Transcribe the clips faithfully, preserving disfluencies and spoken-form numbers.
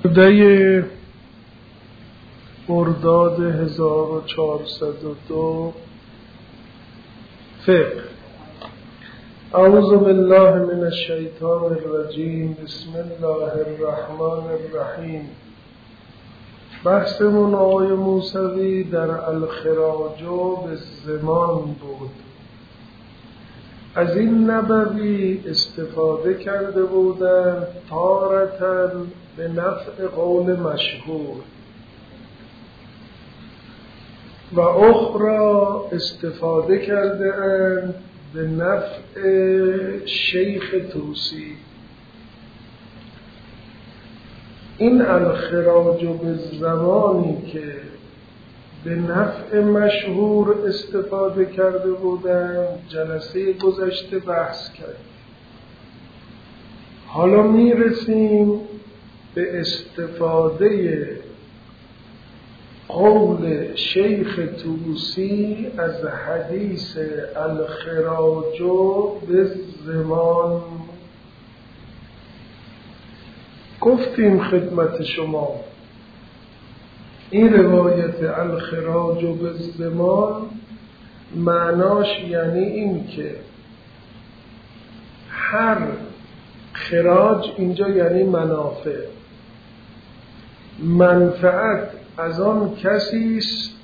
دی مرداد هزار و چهارصد و دو فقه. اعوذ بالله من الشیطان الرجیم. بسم الله الرحمن الرحیم. بحثمون آقای موسوی در الخراج بالضمان بود. از این نبوی استفاده کرده بودند تارةً به نفع قول مشهور و اخرى استفاده کرده اند به نفع شیخ طوسی. این الخراج بالضمانی که به نفع مشهور استفاده کرده بودند جلسه گذشته بحث کرد. حالا میرسیم به استفاده قول شیخ طوسی از حدیث الخراج بالضمان. گفتیم خدمت شما این روایت الخراج بالضمان معناش یعنی این که هر خراج اینجا یعنی منافع، منفعت از آن کسی است،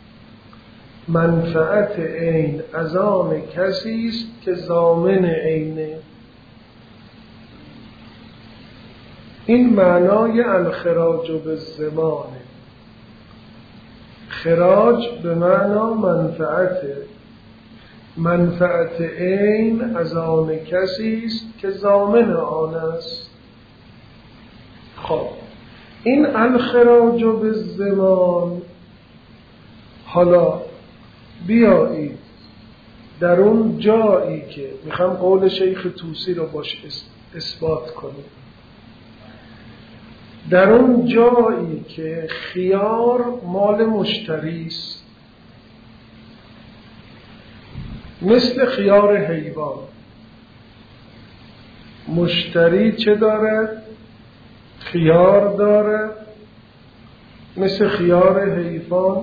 منفعت عین از آن کسی است که ضامن عینه. این معنای الخراج بالضمانه. خراج به معنا منفعته، منفعت عین از آن کسی است که ضامن آن است. خب این الخراج بالضمان، حالا بیایید در اون جایی که میخوام قول شیخ طوسی رو باش اثبات کنیم، در اون جایی که خیار مال مشتری است، مثل خیار حیوان، مشتری چه دارد؟ خیار دارد، مثل خیار حیوان.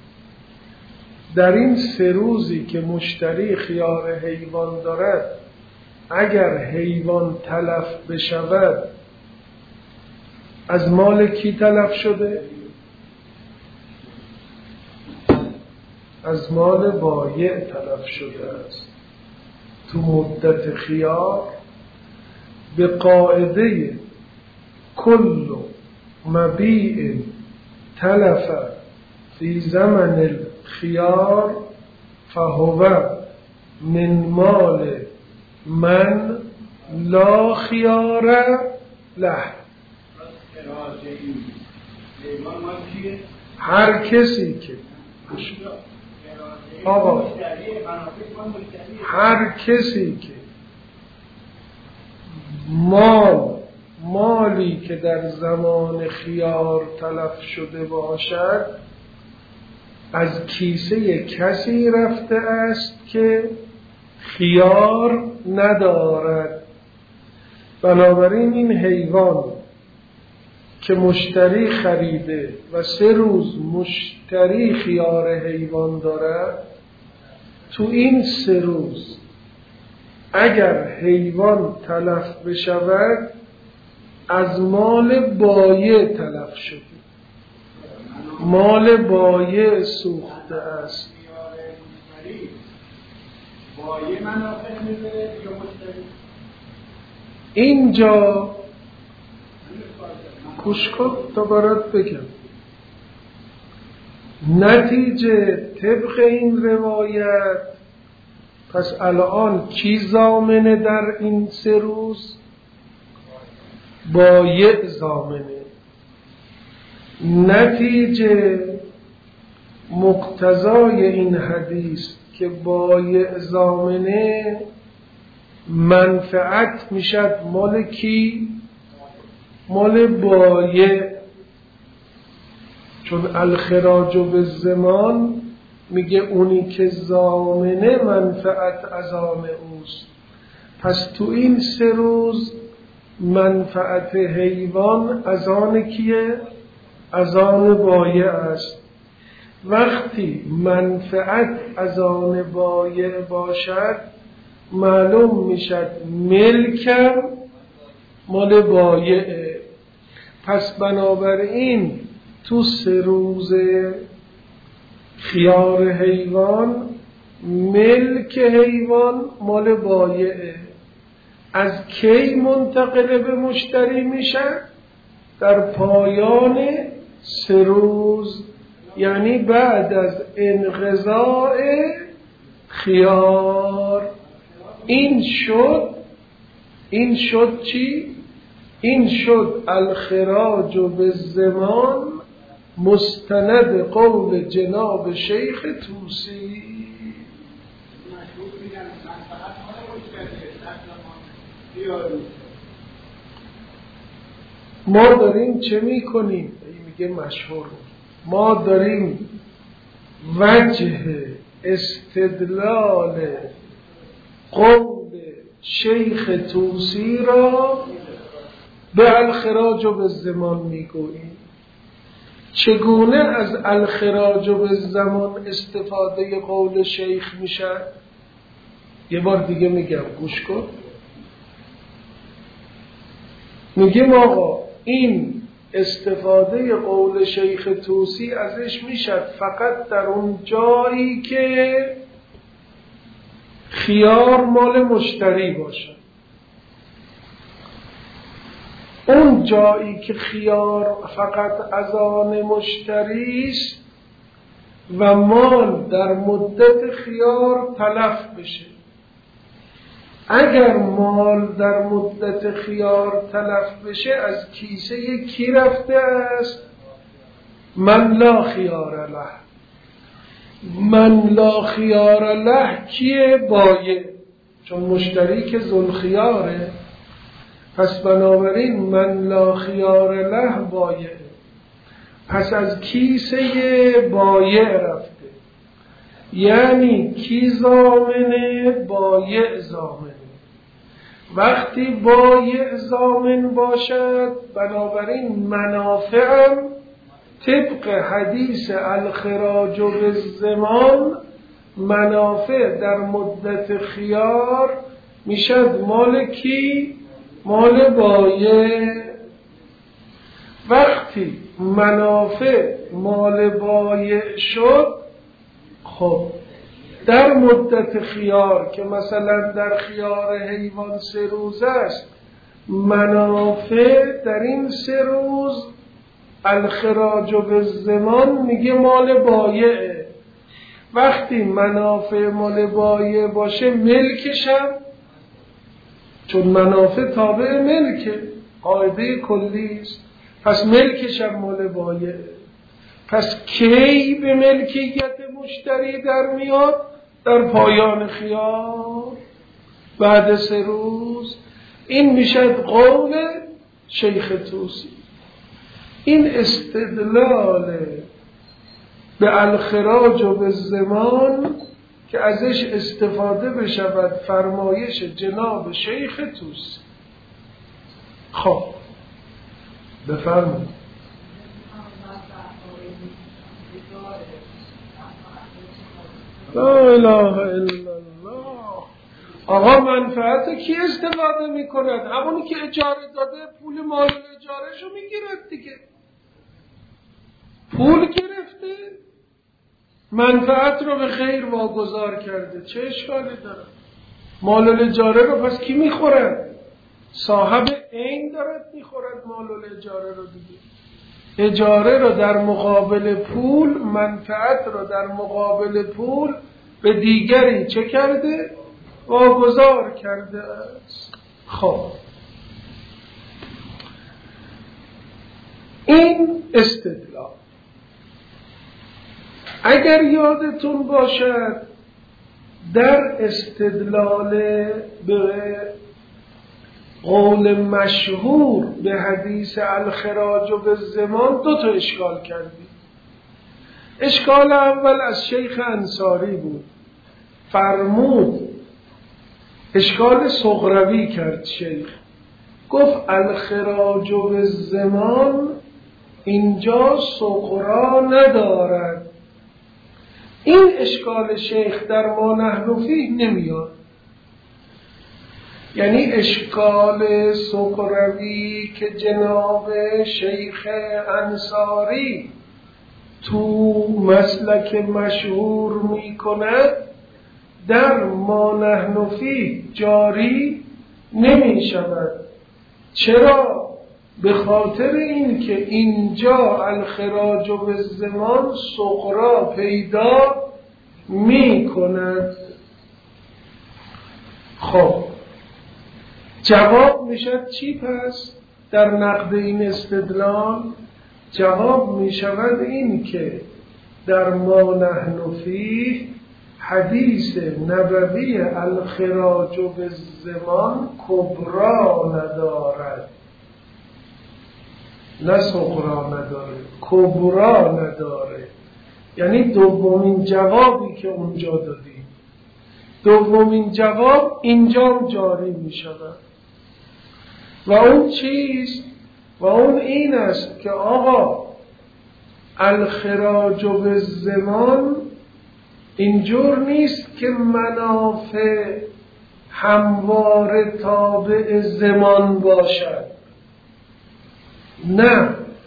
در این سه روزی که مشتری خیار حیوان دارد، اگر حیوان تلف بشود از مال کی تلف شده؟ از مال بایع تلف شده است. تو مدت خیار به قاعده کل مبیع تلف فی زمن الخیار فهو من مال من لا خیار له. هر کسی که آقا هر کسی که مال مالی که در زمان خیار تلف شده باشد از کیسه کسی رفته است که خیار ندارد. بنابراین این حیوان که مشتری خریده و سه روز مشتری خیار حیوان دارد، تو این سه روز اگر حیوان تلف بشود از مال بایع تلف شده، مال بایع سوخته است. اینجا گوش کن تا برات بگم. نتیجه طبق این روایت پس الان کی ضامنه در این سه روز؟ بایع ضامنه. نتیجه مقتضای این حدیث که بایع ضامنه، منفعت میشد مال کی؟ مال بایع. چون الخراج بالضمان میگه اونی که ضامنه منفعت از آن اوست. پس تو این سه روز منفعت حیوان از آن کیه؟ از آن بایع است. وقتی منفعت از آن بایع باشد معلوم میشد ملکم مال بایعه. پس بنابراین تو سه روز خیار حیوان ملک حیوان مال بایعه. از کی منتقل به مشتری میشه؟ در پایان سه روز، یعنی بعد از انقضاء خیار. این شد این شد چی؟ این شد الخراج بالضمان مستند قول جناب شیخ طوسی. ما داریم چه میکنیم؟ میگه مشهور. ما داریم وجه استدلال قول شیخ طوسی را به الخراج و به زمان میگوییم. چگونه از الخراج و به زمان استفاده قول شیخ میشه؟ یه بار دیگه میگم گوش کن. میگیم آقا این استفاده قول شیخ طوسی ازش میشد فقط در اون جایی که خیار مال مشتری باشه. اون جایی که خیار فقط از آن مشتری است و مال در مدت خیار تلف بشه. اگر مال در مدت خیار تلف بشه از کیسه کی رفته است؟ من لا خیار له. من لا خیار له کیه؟ بایع، چون مشتری که ذوالخیاره. پس بنابراین من لا خیار له بایع، پس از کیسه بایع رفته. یعنی کی ضامنه؟ بایع ضامنه. وقتی بایع ضامن باشد بنابراین منافعم طبق حدیث الخراج بالضمان منافع در مدت خیار میشد مال کی؟ مال بایع. وقتی منافع مال بایع شد، خب در مدت خیار که مثلا در خیار حیوان سه روز است، منافع در این سه روز الخراج بالضمان میگه مال بایعه. وقتی منافع مال بایع باشه ملکشم، چون منافع تابع ملکه، قاعده کلی است، پس ملکشم مال بایعه. پس کی به ملکیت مشتری در میاد؟ در پایان خیار بعد سه روز. این میشد قول شیخ طوسی. این استدلال به الخراج و به زمان که ازش استفاده بشود فرمایش جناب شیخ طوسی. خب بفرمایید. لا اله الا الله. آقا منفعت کی استفاده میکند؟ همونی که اجاره داده پول مال اجاره شو میگیرد دیگه. پول گرفته منفعت رو به خیر واگذار کرده، چه اشکالی داره؟ مال اجاره رو پس کی میخورد؟ صاحب عین دارد میخورد مال اجاره رو دیگه. اجاره رو در مقابل پول، منفعت رو در مقابل پول به دیگری چه کرده؟ واگذار کرده است. خب این استدلال. اگر یادتون باشد در استدلال به قول مشهور به حدیث الخراج و به زمان دو تا اشکال کردیم. اشکال اول از شیخ انصاری بود، فرمود اشکال صغروی کرد شیخ، گفت الخراج بالضمان اینجا سغرا ندارد. این اشکال شیخ در ما نحن فیه نمیاد، یعنی اشکال سغروی که جناب شیخ انصاری تو مسلک مشهور میکند در ما نحن فیه جاری نمی شود. چرا؟ به خاطر این که اینجا الخراج بالضمان سغرا پیدا می کند. خب جواب میشد چی پس در نقد این استدلال؟ جواب می شود این که در ما نحن فیه حدیث نبوی الخراج بالضمان کبرا ندارد، نه صغرا نداره، کبرا نداره. یعنی دومین جوابی که اونجا دادیم، دومین جواب اینجا جاری می شود. و اون چیست؟ و اون این است که آقا الخراج بالضمان اینجور نیست که منافع همواره تابع زمان باشد، نه،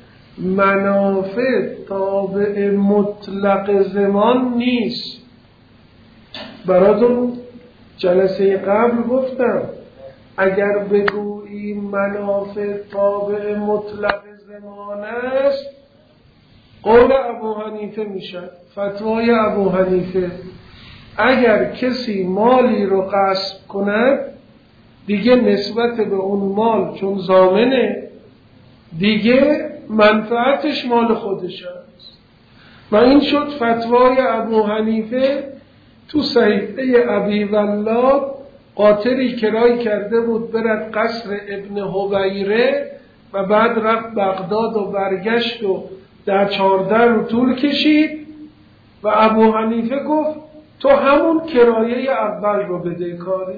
منافع تابع مطلق زمان نیست. براتون جلسه قبل گفتم اگر بگویی منافع تابع مطلق زمان است قول ابو حنیفه میشد، فتوای ابو حنیفه. اگر کسی مالی رو غصب کند دیگه نسبت به اون مال چون ضامنه دیگه منفعتش مال خودش است. و این شد فتوای ابو حنیفه تو صحیفه ابی ولاد. قاطری کرای کرده بود برد قصر ابن حویره و بعد رفت بغداد و برگشت و در چهارده رو طول کشید و ابو حنیفه گفت تو همون کرایه اول رو بده کاری.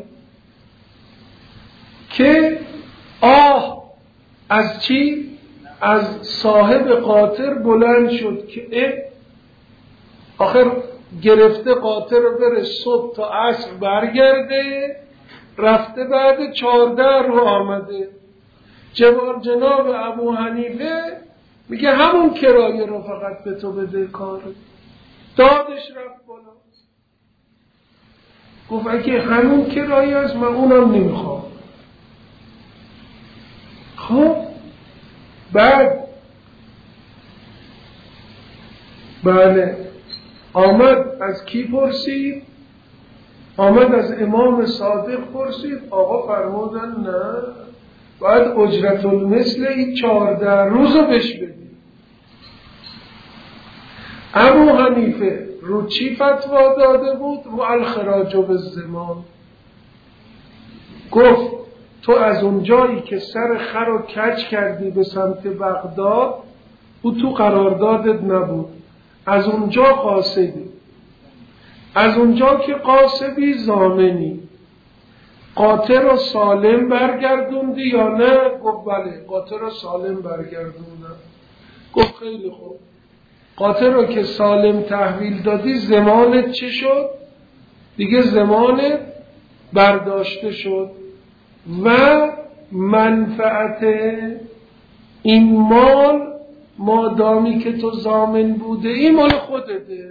که آه از چی؟ از صاحب قاطر بلند شد که اه آخر گرفته قاطر رو بره صبح تا عصر برگرده، رفته بعد چهارده رو آمده. جواب جناب ابو حنیفه میگه همون کرایه رو فقط به تو بده کار. دادش رفت بالا. گفت اگه همون کرایه است من اونم نمیخوام. خب بعد بله آمد از کی پرسید؟ آمد از امام صادق پرسید. آقا فرمودن نه، باید اجرت المثل این چهارده روز رو بهش بدی. ابو حنیفه رو چی فتوا داده بود؟ رو الخراج بالضمان. گفت تو از اون جایی که سر خر رو کج کردی به سمت بغداد او تو قراردادت نبود، از اونجا قاصدی، از اونجا که قاصدی ضامنی. قاطر رو سالم برگردوندی یا نه؟ گفت بله قاطر رو سالم برگردوندم. گفت خیلی خوب، قاطر رو که سالم تحویل دادی زمانت چی شد؟ دیگه زمانت برداشته شد و منفعت این مال مادامی که تو ضامن بوده این مال خودته.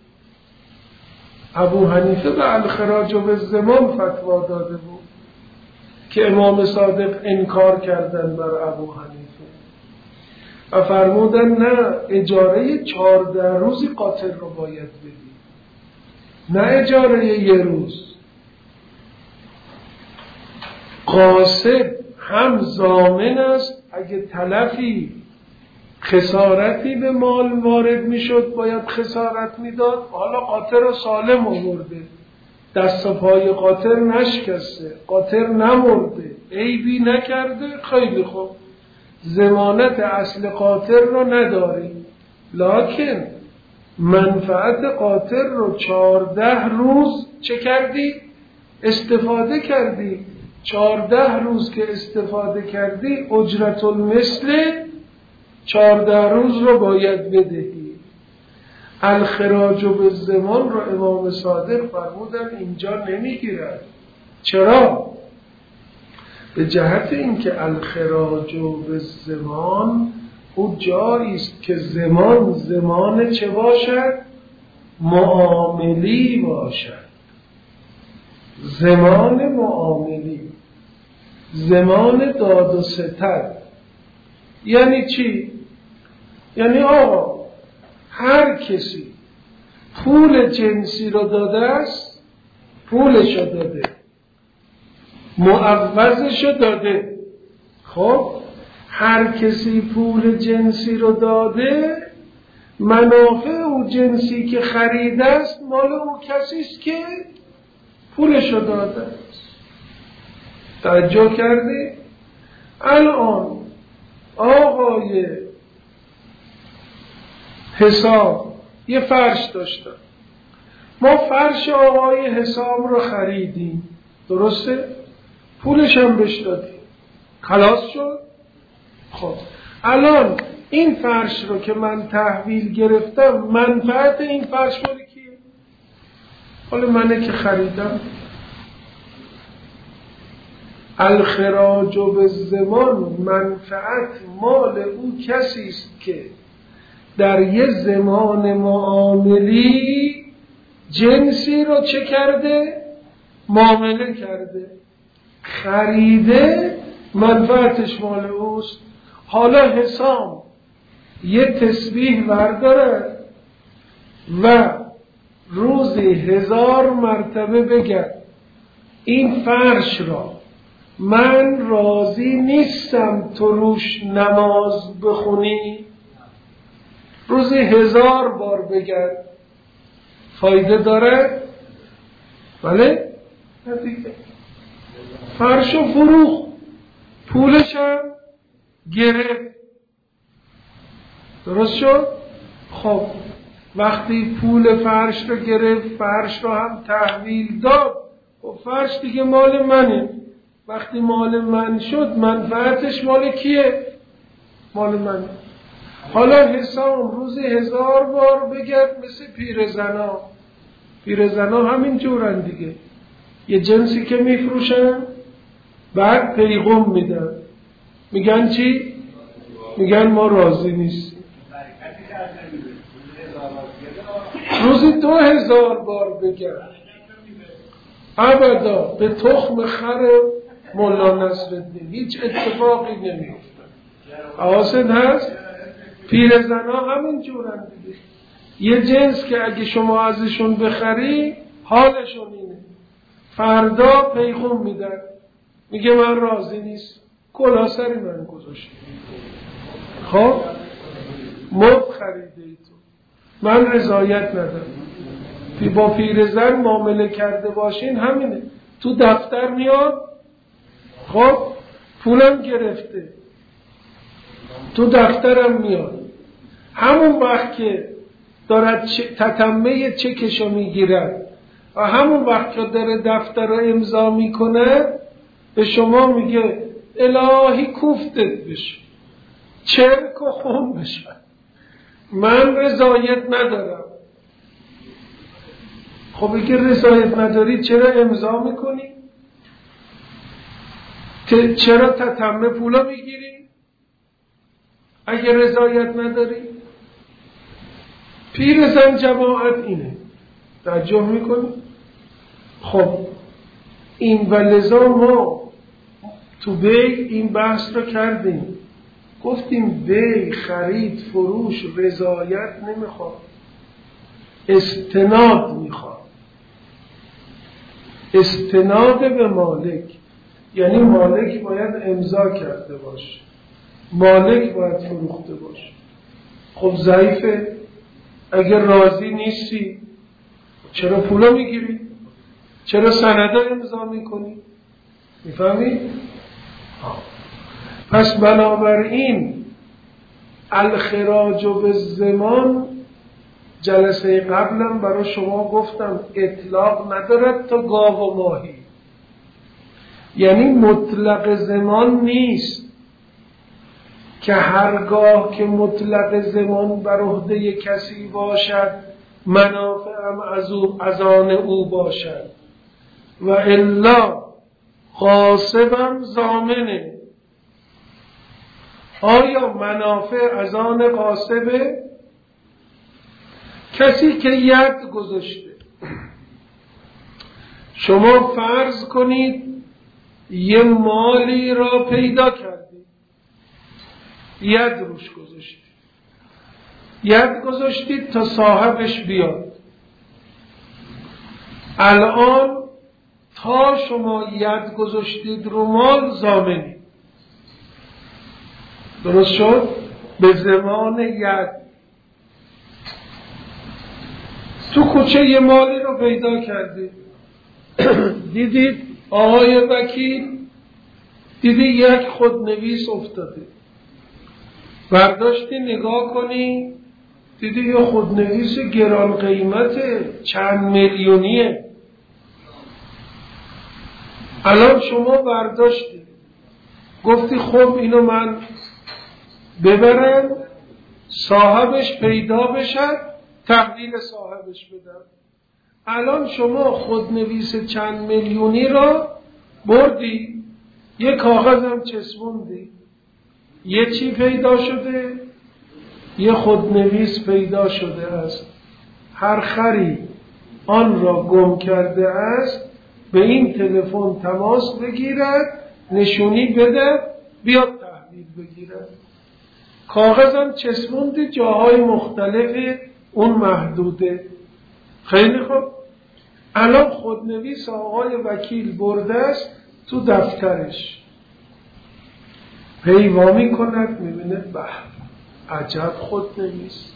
ابو حنیفه به الخراج بالضمان فتوا داده بود که امام صادق انکار کردن بر ابو حنیفه و فرمودن نه، اجاره چهارده روزی قاطر رو باید بدی، نه اجاره یه روز. قاصد هم ضامن است، اگه تلفی خسارتی به مال وارد میشد باید خسارت میداد. حالا قاطر رو سالم آورده، دست و پای قاطر نشکسته، قاطر نمرده، عیبی نکرده، خیلی خوب، ضمانت اصل قاطر رو نداری، لکن منفعت قاطر رو چهارده روز چه کردی؟ استفاده کردی. چهارده روز که استفاده کردی اجرت المثل چهارده روز رو باید بدهی. الخراج بالزمان رو امام صادق فرمودن اینجا نمیگیرد. چرا؟ به جهت اینکه الخراج بالزمان او جایی است که زمان زمان چه باشد؟ معاملی باشد. زمان معاملی، زمان داد و ستد. یعنی چی؟ یعنی آقا هر کسی پول جنسی رو داده است، پولش رو داده، معوضش رو داده. خب هر کسی پول جنسی رو داده، منافع او جنسی که خریده است مال او کسی است که پولش رو داده است. توجه کردی؟ الان آقای حساب یه فرش داشتن، ما فرش آقای حساب رو خریدیم، درسته؟ پولش هم بهش دادیم، خلاص شد. خب الان این فرش رو که من تحویل گرفتم، منفعت این فرش مال کیه؟ مال منه که خریدم. الخراج بالزمان، منفعت مال او کسی است که در یه زمان معاملی جنسی رو چه کرده؟ معامله کرده، خریده، منفعتش مال اوست. حالا حسام یه تسبیح برداره و روزی هزار مرتبه بگه این فرش را من راضی نیستم تو روش نماز بخونی، روزی هزار بار بگرد، فایده داره؟ بله؟ ندیگه. فرش و فروخ، پولش هم گرفت، درست شد؟ خب وقتی پول فرش رو گرفت، فرش رو هم تحویل داد، و فرش دیگه مال منه. وقتی مال من شد، منفعتش مال کیه؟ مال منه. حالا حسام روزی هزار بار بگرد مثل پیرزنا. پیرزنا همین جورن دیگه، یه جنسی که میفروشن بعد پیغام میدن، میگن چی؟ میگن ما راضی نیستیم. روزی دو هزار بار بگرد، ابدا به تخم خر مولا نصرالدین هیچ اتفاقی نمیفته. حواست هست؟ پیرزنا همین جورن دیگه، یه جنس که اگه شما ازشون بخری حالشون اینه، فردا پیغام میدن، میگه من راضی نیست، کلاه سری من گذاشت. خب مفت خریده ای تو، من رضایت ندارم. با پیرزن معامله کرده باشین همینه، تو دفتر میاد، خب پولم گرفته، تو دفترم میاد، همون وقت که دارد تتمه چکشو میگیرد و همون وقت که داره دفتر رو امضا میکنه، به شما میگه الهی کوفتت بشه، چرک و خون بشه، من رضایت ندارم. خب اگه رضایت نداری چرا امضا میکنی؟ چرا تتمه پولا میگیری؟ اگه رضایت نداری؟ پیرزن جماعت اینه، توجه میکنی؟ خب این و لذا ما تو بی این بحث رو کردیم، گفتیم بی، خرید، فروش رضایت نمیخواد، استناد میخواد. استناد به مالک یعنی مالک باید امضا کرده باشه، مالک باید فروخته باشه. خب ضعیفه، اگر راضی نیستی چرا پولا میگیری؟ چرا سندا امضا میکنی؟ میفهمی؟ پس بنابراین الخراج بالزمان جلسه قبلم برای شما گفتم اطلاق ندارد تا گاو و ماهی، یعنی مطلق زمان نیست که هرگاه که مطلق زمان بر عهده کسی باشد منافعم از او از آن او باشد و الا غاصبم ضامنه. آیا منافع از آن غاصبه؟ کسی که ید گذاشته، شما فرض کنید یه مالی را پیدا کردید، ید روش گذاشتید، ید گذاشتید تا صاحبش بیاد. الان تا شما ید گذاشتید رو مال ضامنید. درست شد؟ به زمان ید. تو کوچه یه مالی رو پیدا کردید، دیدید آقای وکیل دیدی یک خودنویس افتاده، برداشتی نگاه کنی دیدی یه خودنویس گران قیمته، چند میلیونیه. الان شما برداشتی گفتی خب اینو من ببرم صاحبش پیدا بشد تحویل صاحبش بدم. الان شما خودنویس چند میلیونی را بردی، یه کاغذم چسبوندی، یه چی پیدا شده؟ یه خودنویس پیدا شده است. هر خری آن را گم کرده است به این تلفن تماس بگیرد، نشونی بده، بیاد تحویل بگیرد. کاغذم چسبوندی جاهای مختلف اون محدوده. خیلی خوب، الان خودنویس آقای وکیل برده است تو دفترش، پیوا می کند، میبینه به عجب خودنویس،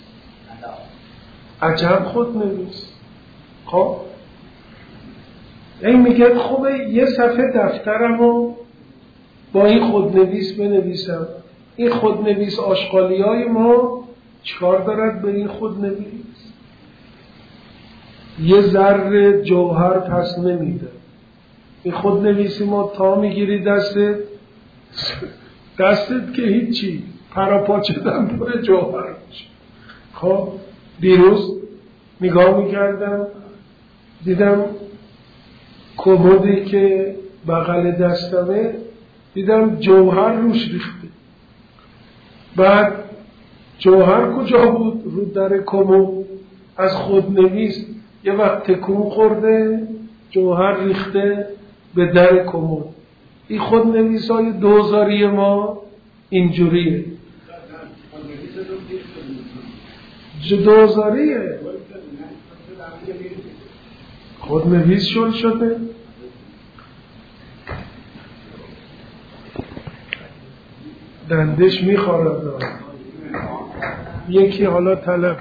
عجب خودنویس. خب این میگه خب یه صفحه دفترمو با این خودنویس بنویسم. این خودنویس آشغالی های ما چکار دارد به این خودنویس؟ یه ذره جوهر پس نمیده. این خودنویسی ما تا میگیری دستت دستت که هیچی، پراپاچدن پر جوهر میشه. خب دیروز نگاه میکردم دیدم کمدی که بغل دستمه دیدم جوهر روش ریخته. بعد جوهر کجا بود؟ رو در کمد. از خودنویس یه وقت تکون خورده جوهر ریخته به در کمد. این خودنویس های دوزاری ما اینجوریه، دوزاریه. خودنویس شل شده. دندش میخورد. یکی حالا طلب.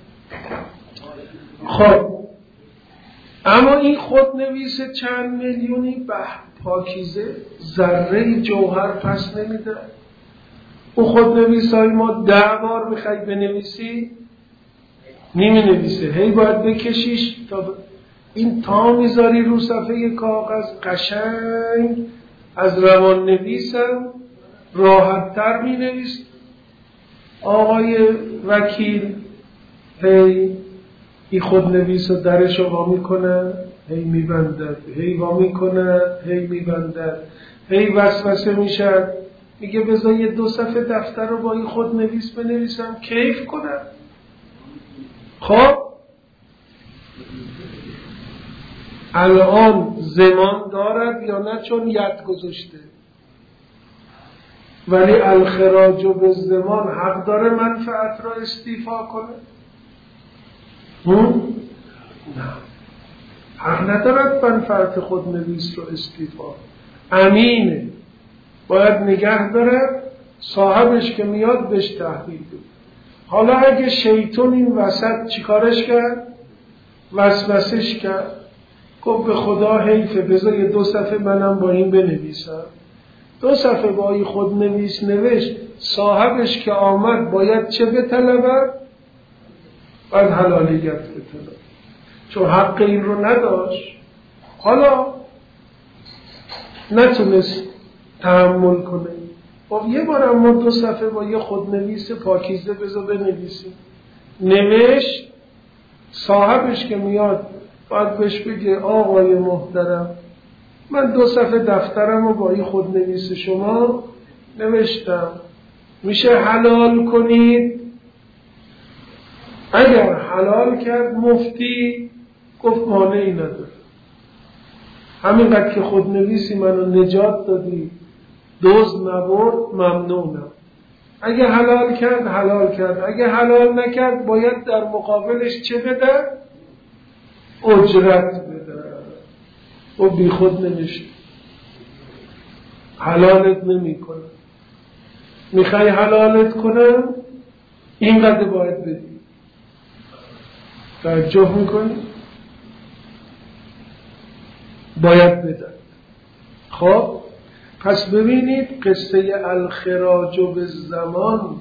خب اما این خودنویس چند میلیونی به پاکیزه ذره جوهر پس نمیده. اون خودنویس های ما ده بار میخوای بنویسی نمی نویسه، هی باید بکشیش تا این تا میذاری رو صفحه کاغذ قشنگ از روان نویسم راحت تر می نویس. آقای وکیل هی این خودنویس رو درش رو وا میکنه، هی میبندد، هی وا میکنه، هی میبندد، هی وسوسه میشد، میگه بذار یه دو صفحه دفتر رو با این خودنویس بنویسم کیف کنم. خب الان زمان دارد یا نه؟ چون ید گذاشته. ولی الخراج به زمان حق داره منفعت را استیفا کنه؟ هم؟ نه، حق ندارد منفعت خودنویس رو استیفا. امینه، باید نگه داره، صاحبش که میاد بهش تحویل بده. حالا اگه شیطان این وسط چیکارش کرد؟ وسوسش کرد، گفت به خدا حیفه، بذار یه دو صفحه منم با این بنویسم. دو صفحه با این خودنویس نوشت، صاحبش که آمد باید چه بطلبه؟ باید حلالیت بطلبه، چون حق این رو نداشت. حالا نتونست تحمل کنه. خب یه بار اما دو صفحه با یه خودنویس پاکیزه بذار بنویسیم. نوشت، صاحبش که میاد باید بهش بگه آقای محترم من دو صفحه دفترم رو با این خودنویس شما نوشتم، میشه حلال کنید؟ اگر حلال کرد مفتی گفت مانعی نداره، همینقدر که خودنویسی منو نجات دادی دزد نبرد ممنونم. اگه حلال کرد حلال کرد، اگه حلال نکرد باید در مقابلش چه بده؟ اجرت بده. و بی خود نمیشه، حلالت نمی کنه. میخوای حلالت کنم اینقدر باید بدی. توجه میکنی؟ باید بدن. خب پس ببینید قصه الخراج به زمان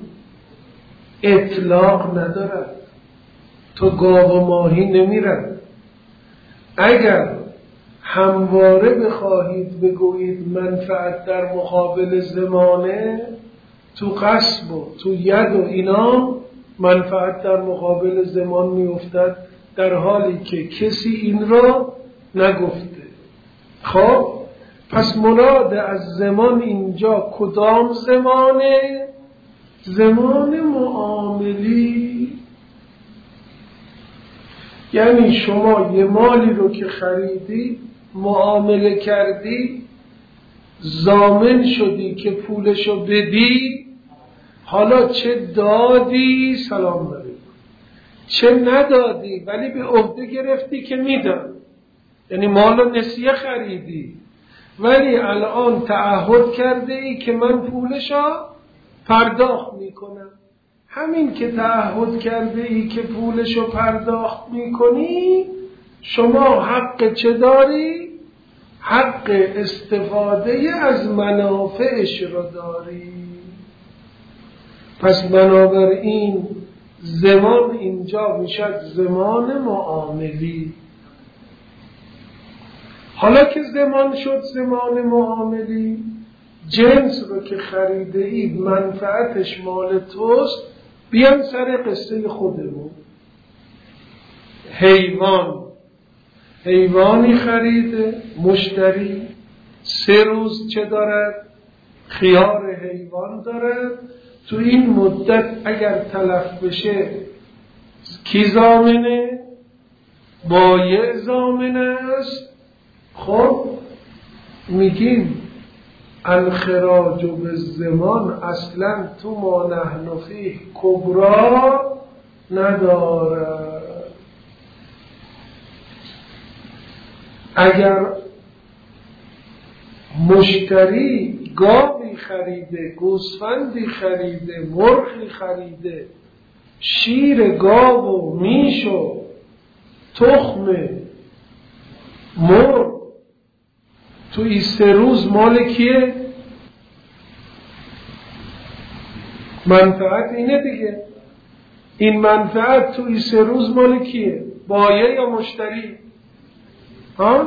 اطلاق ندارد. تو گاو و ماهی نمیرن. اگر همواره بخواهید بگویید منفعت در مقابل زمانه، تو قصب و تو ید و اینا منفعت در مقابل زمان میافتد، در حالی که کسی این را نگفته. خب پس مراد از زمان اینجا کدام زمانه؟ زمان معاملی. یعنی شما یه مالی رو که خریدی معامله کردی، ضامن شدی که پولشو بدی، حالا چه دادی سلام علیکم، چه ندادی ولی به عهده گرفتی که میدم. یعنی مالو نسیه خریدی ولی الان تعهد کرده ای که من پولشو پرداخت میکنم. همین که تعهد کرده ای که پولشو پرداخت میکنی، شما حق چه داری؟ حق استفاده از منافعش رو داری. پس بنابراین زمان اینجا میشد زمان معاملی. حالا که زمان شد زمان معاملی، جنس رو که خریده اید منفعتش مال توست. بیان سر قصه خودمون. حیوان حیوانی خریده مشتری، سه روز چه دارد؟ خیار حیوان دارد. تو این مدت اگر تلف بشه کی ضامنه؟ بایع ضامن است. خب میگیم الخراج به زمان اصلا تو ما نحن فیه کبرا ندارد. اگر مشتری گاوی خریده، گوسفندی خریده، مرغی خریده، شیر گاو و میش و تخم مرغ تو این سه روز مال کیه؟ منفعت اینه دیگه. این منفعت تو این سه روز مال کیه؟ بایع یا مشتری؟ ها؟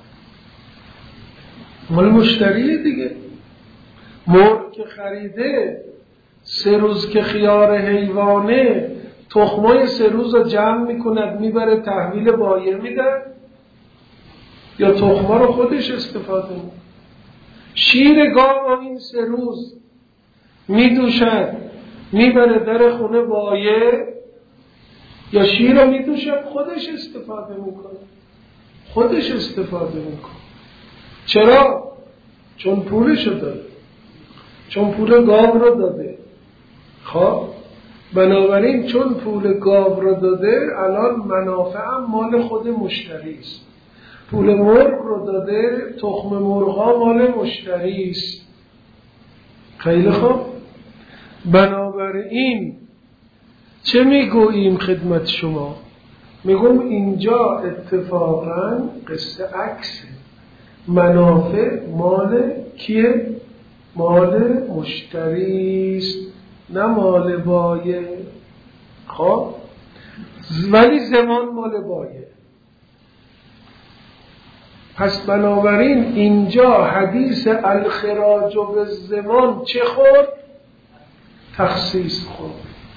مال مشتریه دیگه. مرغ که خریده سه روز که خیار حیوانه، تخمای سه روز رو جمع میکند میبره تحویل بایع میده یا تخما رو خودش استفاده میکنه. شیر گاو این سه روز میدوشد میبره در خونه بایع یا شیر رو میدوشد خودش استفاده میکنه. خودش استفاده میکنه. چرا؟ چون پولشو داده، چون پول گاو رو داده. خب بنابراین چون پول گاو رو داده الان منافع مال خود مشتری است. پول مرغ رو داده، تخم مرغا مال مشتری است. خیلی خوب. بنابراین چه میگوییم خدمت شما؟ میگم اینجا اتفاقا قصه عکسه. منافع مال کیه؟ مال مشتری است نه مال بایع. خب ولی زمان مال بایع. پس بنابراین اینجا حدیث الخراج بالزمان چه خورد؟ تخصیص خورد.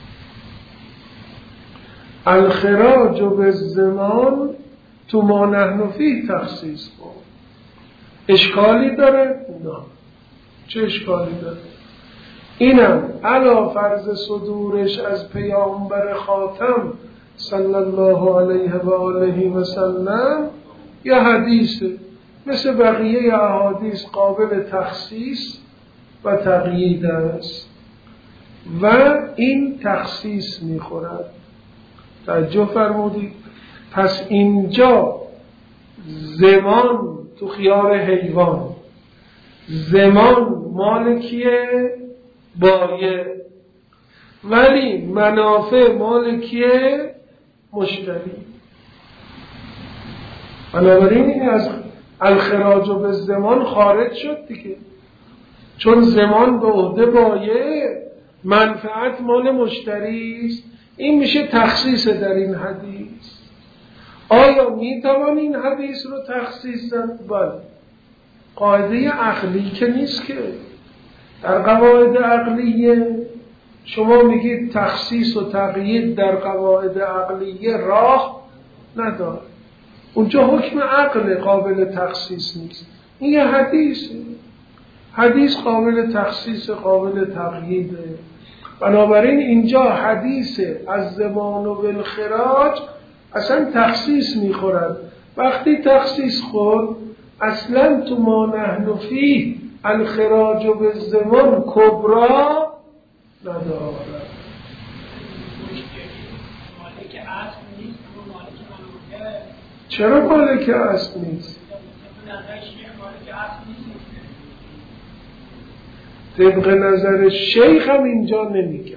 الخراج بالزمان تو ما نحن فیه تخصیص خورد. اشکالی داره؟ نه. چه اشکالی داره؟ اینم علا فرض صدورش از پیامبر خاتم صلی الله علیه و آله و سلم یا حدیثه مثل بقیه احادیث قابل تخصیص و تقیید است و این تخصیص میخورد. توجه فرمودید؟ پس اینجا زمان تو خیار حیوان، زمان مالکیه بایع، ولی منافع مالکیه مشتری. بنابراین این از الخراج به زمان خارج شد دیگه، چون زمان به عهده بایع، منفعت مال مشتری است. این میشه تخصیص در این حدیث. آیا میتوان این حدیث رو تخصیص زد؟ بله. قاعده عقلی که نیست که. در قواعد عقلیه شما میگید تخصیص و تقیید در قواعد عقلیه راه نداره. اونجا حکم عقل قابل تخصیص نیست. این یه حدیثه. حدیث قابل تخصیص، قابل تقییده. بنابراین اینجا حدیث از زمان و بالخراج اصلا تخصیص میخورد. وقتی تخصیص خورد اصلا تو ما نحن فیه الخراج بالزمان کبرا ندارد. چرا مالک اصل نیست؟ طبق نظر شیخ هم اینجا نمیگن.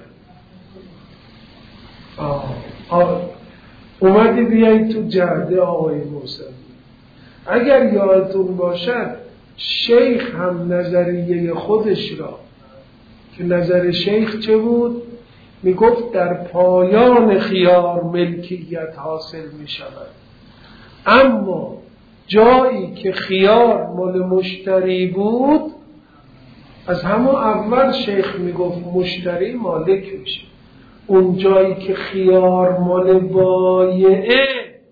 آه آه اومدی بیایی تو جهده آقای موسوی. اگر یادتون باشد شیخ هم نظریه خودش را که نظر شیخ چه بود؟ میگفت در پایان خیار ملکیت حاصل میشود، اما جایی که خیار مال مشتری بود از همون اول شیخ میگفت مشتری مالک میشه. اون جایی که خیار مال بایعه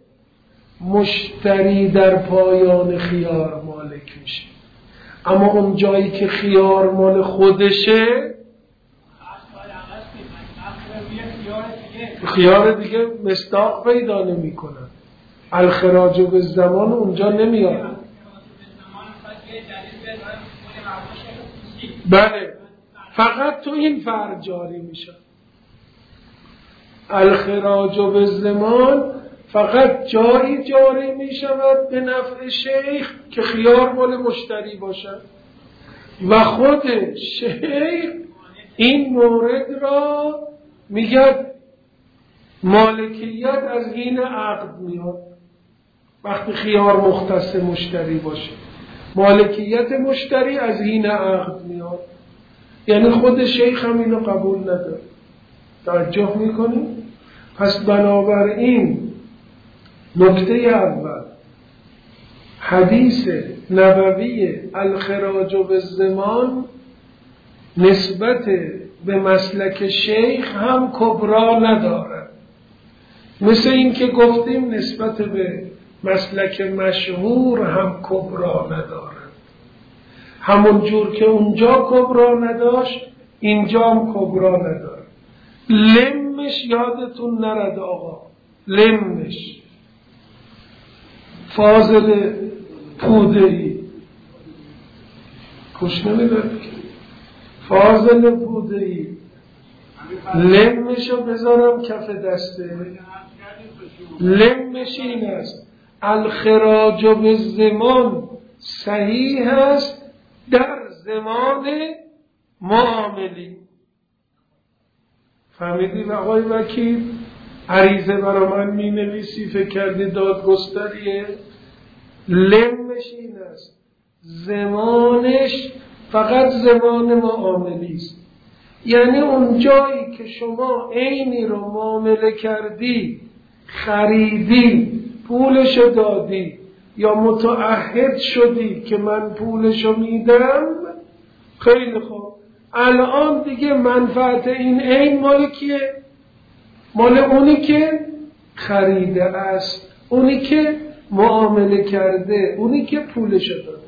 مشتری در پایان خیار مالک میشه، اما اون جایی که خیار مال خودشه خیار دیگه مصداق پیدا نمی کنن. الخراج به زمان اونجا نمیاد. بله، فقط تو این فرق جاری میشه. الخراج به زمان فقط جایی جاری می شود به نفع شیخ که خیار مال مشتری باشد و خود شیخ این مورد را میگه مالکیت از حین عقد میاد. وقتی خیار مختص مشتری باشه مالکیت مشتری از حین عقد میاد. یعنی خود شیخ هم اینو قبول نداره. توجه میکنی؟ پس بنابراین نکته اول حدیث نبوی الخراج بالزمان نسبت به مسلک شیخ هم کبرا ندارد، مثل این که گفتیم نسبت به مسلک مشهور هم کبرا ندارد. همون جور که اونجا کبرا نداشت اینجا هم کبرا ندارد. لمش یادتون نرد آقا، لمش فاضل پوده‌ای کش نمیدارد که فاضل پوده‌ای لمشو بذارم کف دسته. لمش این است الخراج به زمان صحیح است در زمان معاملی. فهمیدی آقای وکیل؟ عریضه برای من می نویسی فکر کردی دادگستریه؟ لمش این است زمانش فقط زمان معاملی است. یعنی اون جایی که شما عینی رو معامله کردی، خریدی، پولشو دادی یا متعهد شدی که من پولشو میدم، خیلی خوب، الان دیگه منفعت این عین مال کیه؟ مال اونی که خریده است، اونی که معامله کرده، اونی که پولشو داده.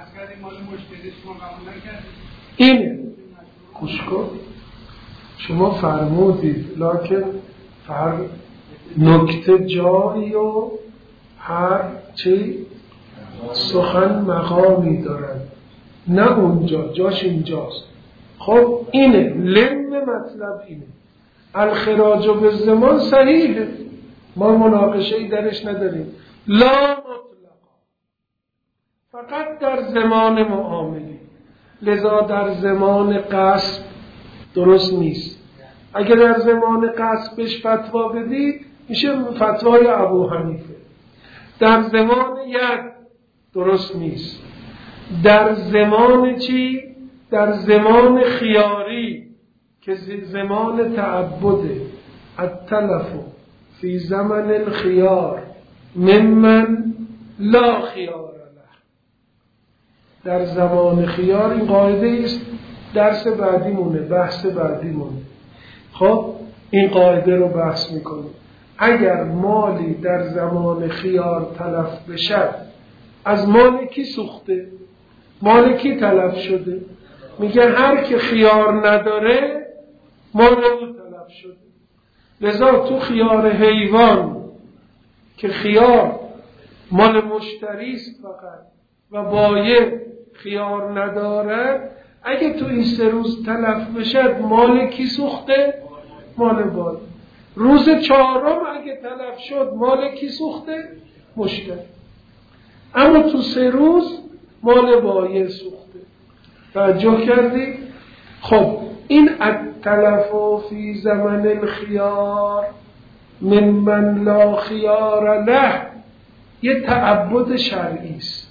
اینه. گوش کن، شما فرمودید لکن هر نکته جایی و هر چی سخن مقامی دارد، نه اونجا، جاش اینجاست. خب اینه لم مطلب، اینه الخراج و بالضمان صحیحه، ما مناقشه ای درش نداریم، لا مطلق، فقط در زمان معاملی. لذا در زمان قصب درست نیست. اگر در زمان قصبش فتوا بدی میشه فتوای ابو حنیفه. در زمان ید درست نیست. در زمان چی؟ در زمان خیاری که زمان تعبده، التلف فی زمن الخیار ممن لا خیار له. در زمان خیار، این قاعده است، درس بعدی مونه، بحث بعدی مونه. خب این قاعده رو بحث میکنیم. اگر مالی در زمان خیار تلف بشه، از مال کی سوخته؟ مال کی تلف شده؟ میگه هر که خیار نداره مال او تلف شده. لذا تو خیار حیوان که خیار مال مشتریست فقط و بایع خیار نداره، اگه تو این سه روز تلف بشه مال کی سوخته؟ مال بایع. روز چهارم اگه تلف شد مال کی سوخته؟ مشتری. اما تو سه روز مال بایع سوخته. توجه کردی؟ خب این التلف فی زمن الخیار من من لا خیار له یه تعبد شرعی است.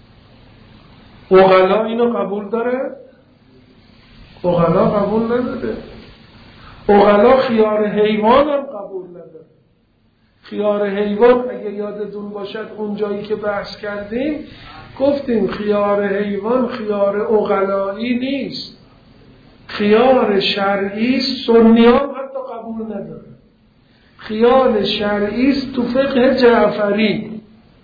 عقلا اینو قبول داره؟ عقلا قبول نداره. عقلا خیار حیوان هم قبول نداره. خیار حیوان اگه یادتون باشد اون جایی که بحث کردیم گفتیم خیار حیوان خیار عقلایی نیست، خیار شرعی است. سنی هم حتی قبول نداره. خیار شرعی است تو فقه جعفری،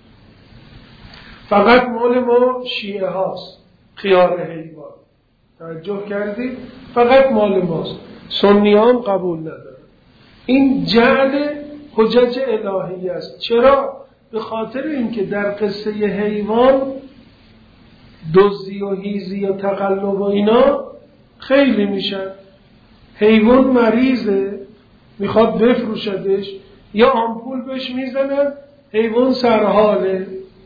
فقط مال ما شیعه هاست. خیار حیوان توجه کردید؟ فقط مال ماست. سنی هم قبول نداره. این جعل حجج الهی است. چرا؟ به خاطر اینکه در قصه حیوان دزدی و هیزی و تقلب و اینا خیلی میشن. حیوان مریضه میخواد بفروشدش، یا آمپول بهش میزنن، حیوان سرحاله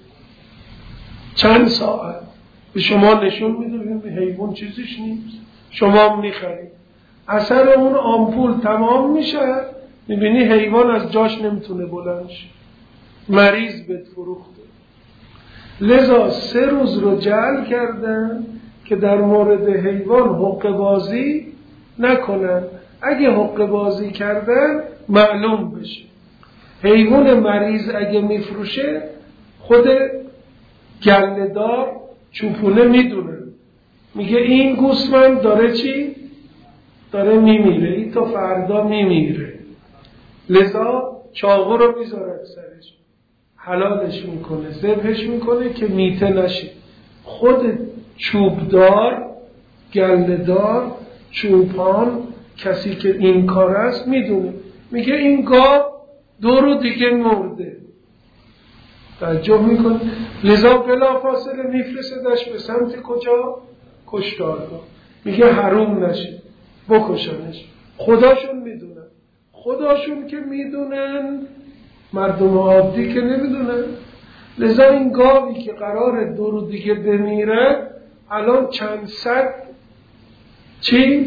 چند ساعت به شما نشون میده حیوان چیزیش نیست، شما میخرید، اثر اون آمپول تمام میشه، میبینی حیوان از جاش نمیتونه بلند شه، مریض بهت فروخته. لذا سه روز رو جعل کردن که در مورد حیوان حقه بازی نکنن. اگه حقه بازی کردن معلوم بشه. حیوان مریض اگه میفروشه خود گله‌دار چوپونه میدونه، میگه این گوسفند داره چی؟ داره میمیره، این تا فردا میمیره. لذا چاقو رو میذاره سرش، حلالش میکنه، ذبحش میکنه که میته نشه. خود چوبدار، گله‌دار، چوپان، کسی که این کار است میدونه، میگه این گاو دو رو دیگه مرده. توجه میکنه. لذا بلا فاصله میفرستدش به سمت کجا؟ کشتارگاه. میگه حروم نشه، بکشنش. خداشون میدونن. خداشون که میدونن، مردم عادی که نمیدونن. لذا این گاوی که قرار دو رو دیگه بمیره الان چند صد چی؟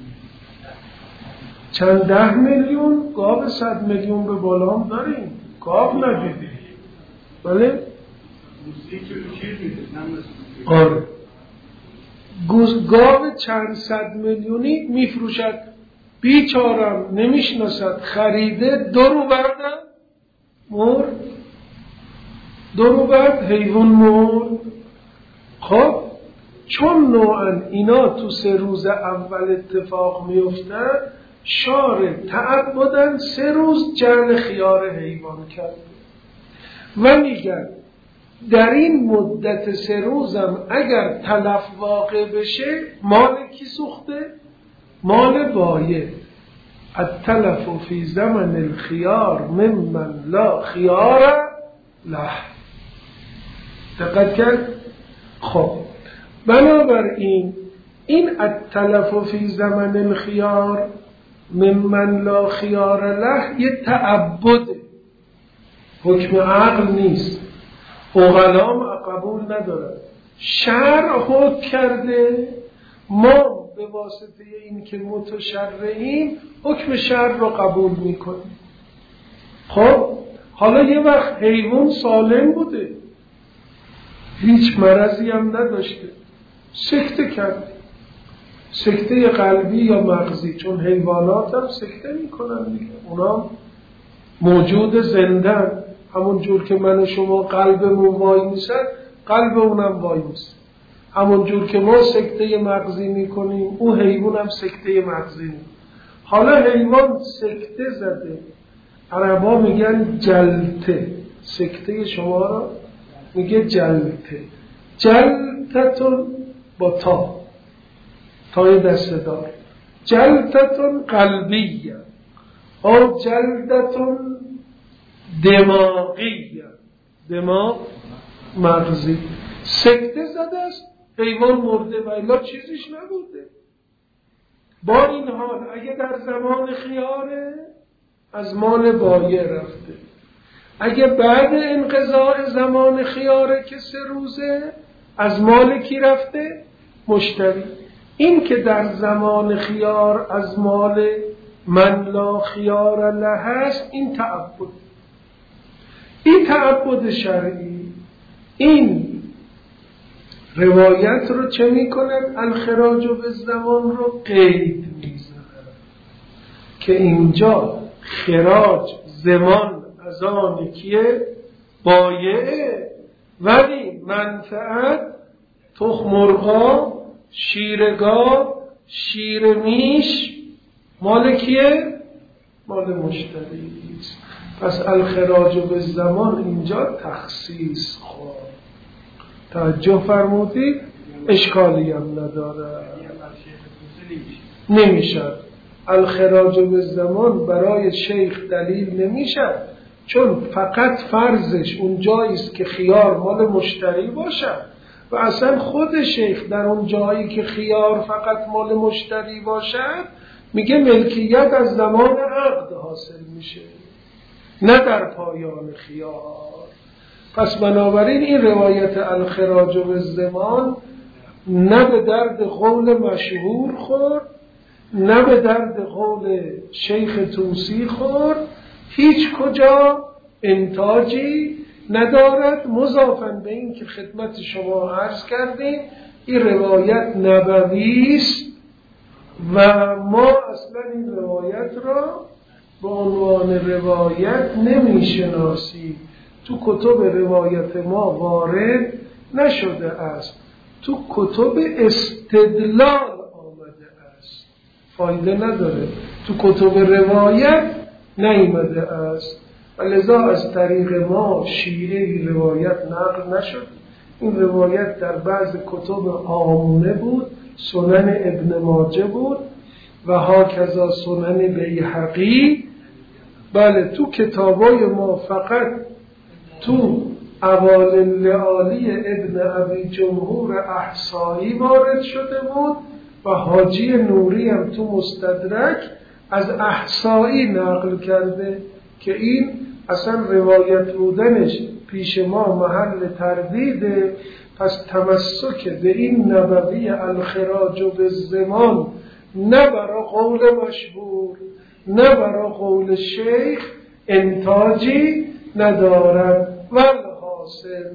چند ده میلیون گاو صد میلیون به بالا هم داریم. گاو ندیدی بله؟ آره گاو چند صد میلیونی میفروشد، بیچارم نمیشناسد، خریده دو رو بردن مر. دو رو بعد حیوان مرد. خب چون نوعا اینا تو سه روز اول اتفاق میفتن، شارع تعبدن سه روز جعل خیار حیوان کرده و میگن در این مدت سه روزم اگر تلف واقع بشه مال کی سوخته؟ مال بایع. التلف فی زمن الخیار ممن لا خیار له. دقت کرد؟ خب بنابراین این التلف فی زمن الخیار ممن لا خیار له یه تعبد، حکم عقل نیست. عقلام قبول ندارن. شرع حکم کرده، ما به واسطه این که متشرعیم حکم شرع رو قبول میکنیم. خب حالا یه وقت حیوان سالم بوده، هیچ مرضی هم نداشته، سکته کرده، سکته قلبی یا مغزی، چون حیوانات هم سکته میکنن دیگه، اونا موجود زندن، همون جور که من و شما قلبمون وای میسن قلب اونم وای میسن، همون جور که ما سکته مغزی میکنیم اون حیوان هم سکته مغزی میکنه. حالا حیوان سکته زده، عربا میگن جلته، سکته شما را میگه جلته، جلتتون با تا تای دست دار، جلتتون قلبیه او جلتتون دماغیه، دماغ مغزی. سکته زده است، حیوان مرده و الا چیزیش نبوده. با این حال اگه در زمان خیاره از مال بایع رفته، اگه بعد انقضاء زمان خیاره که سه روزه از مال کی رفته؟ مشتری. این که در زمان خیار از مال من لا خیار له هست، این تعبد، این تعبد شرعی. این روایت رو چه میکنن؟ الخراج به زمان رو قید میزنن که اینجا خراج زمان از آن کیه؟ بایعه، ولی منفعت تخم مرغا، شیرگاه، شیر میش مال کیه؟ مال مشتری است. پس الخراج به زمان اینجا تخصیص خورد. توجه فرمودید؟ اشکالی هم نداره، نمیشد. الخراج به زمان برای شیخ دلیل نمیشد، چون فقط فرضش اون جاییست که خیار مال مشتری باشد و اصلا خود شیخ در اون جایی که خیار فقط مال مشتری باشد میگه ملکیت از زمان عقد حاصل میشه، نه در پایان خیار. پس بنابراین این روایت الخراج به زمان نه به درد قول مشهور خورد، نه به درد قول شیخ توسی خورد، هیچ کجا انتاجی ندارد. مضافاً به این که خدمت شما عرض کردیم این روایت نبوی است و ما اصلا این روایت را به عنوان روایت نمیشناسیم، تو کتب روایت ما وارد نشده است، تو کتب استدلال آمده است، فایده نداره، تو کتب روایت نیامده است و لذا از طریق ما شیعه روایت نقل نشد. این روایت در بعض کتب آمونه بود، سنن ابن ماجه بود و هاکذا سنن بیهقی. بله تو کتابای ما فقط تو اوائل لعالی ابن ابی جمهور احصایی وارد شده بود و حاجی نوری هم تو مستدرک از احصایی نقل کرده که این اصلا روایت بودنش پیش ما محل تردیده. پس تمسک به این نبوی الخراج به زمان نه برای قول مشهور نه برای قول شیخ انتاجی ندارد. والحاصل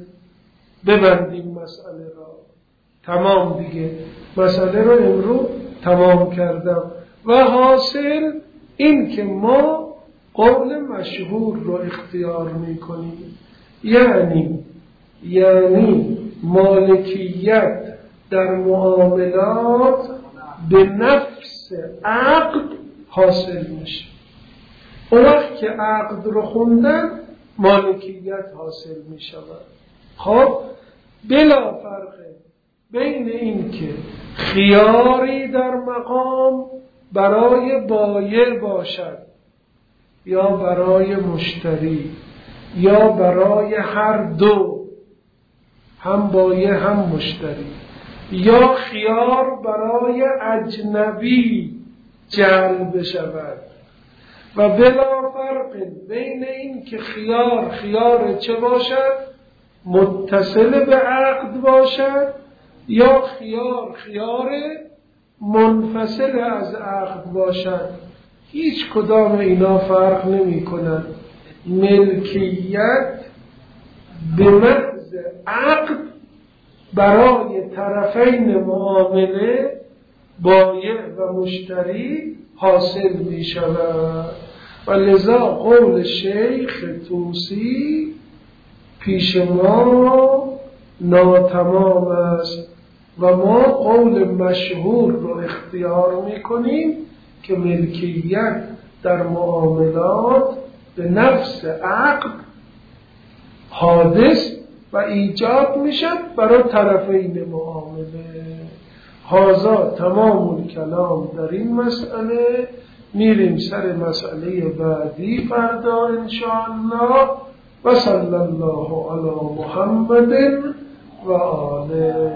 ببندیم مسئله را، تمام دیگه، مسئله را امروز تمام کردم. و حاصل این که ما قول مشهور رو اختیار میکنیم، یعنی یعنی مالکیت در معاملات به نفس عقد حاصل میشه. اون وقت که عقد رو خوندن مالکیت حاصل میشود. خب بلا فرقه بین این که خیاری در مقام برای بایع باشد یا برای مشتری یا برای هر دو، هم بایع هم مشتری، یا خیار برای اجنبی جلب شود و بلا فرق بین این که خیار خیار چه باشد، متصل به عقد باشد یا خیار خیار منفصل از عقد باشد. هیچ کدام اینا فرق نمی کنند. ملکیت به محض عقد برای طرفین معامله بایع و مشتری حاصل می شود و لذا قول شیخ طوسی پیش ما ناتمام است و ما قول مشهور رو اختیار می کنیم که ملکیت در معاملات به نفس عقد حادث و ایجاد میشد برای طرفین معامله. هذا تمام الکلام در این مسئله. میریم سر مسئله بعدی فردا انشاءالله. و صلی الله علی محمد و آله.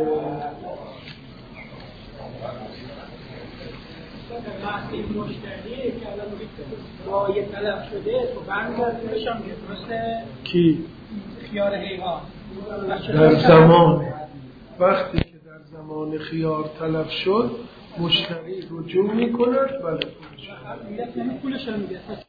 وقتی مشتری که الان بایع طلب شده تو برمیگردونش هم درسته کی؟ خیار حیوان در زمان وقتی که در زمان خیار طلب شد مشتری رجوع میکند. بله پولش هم میده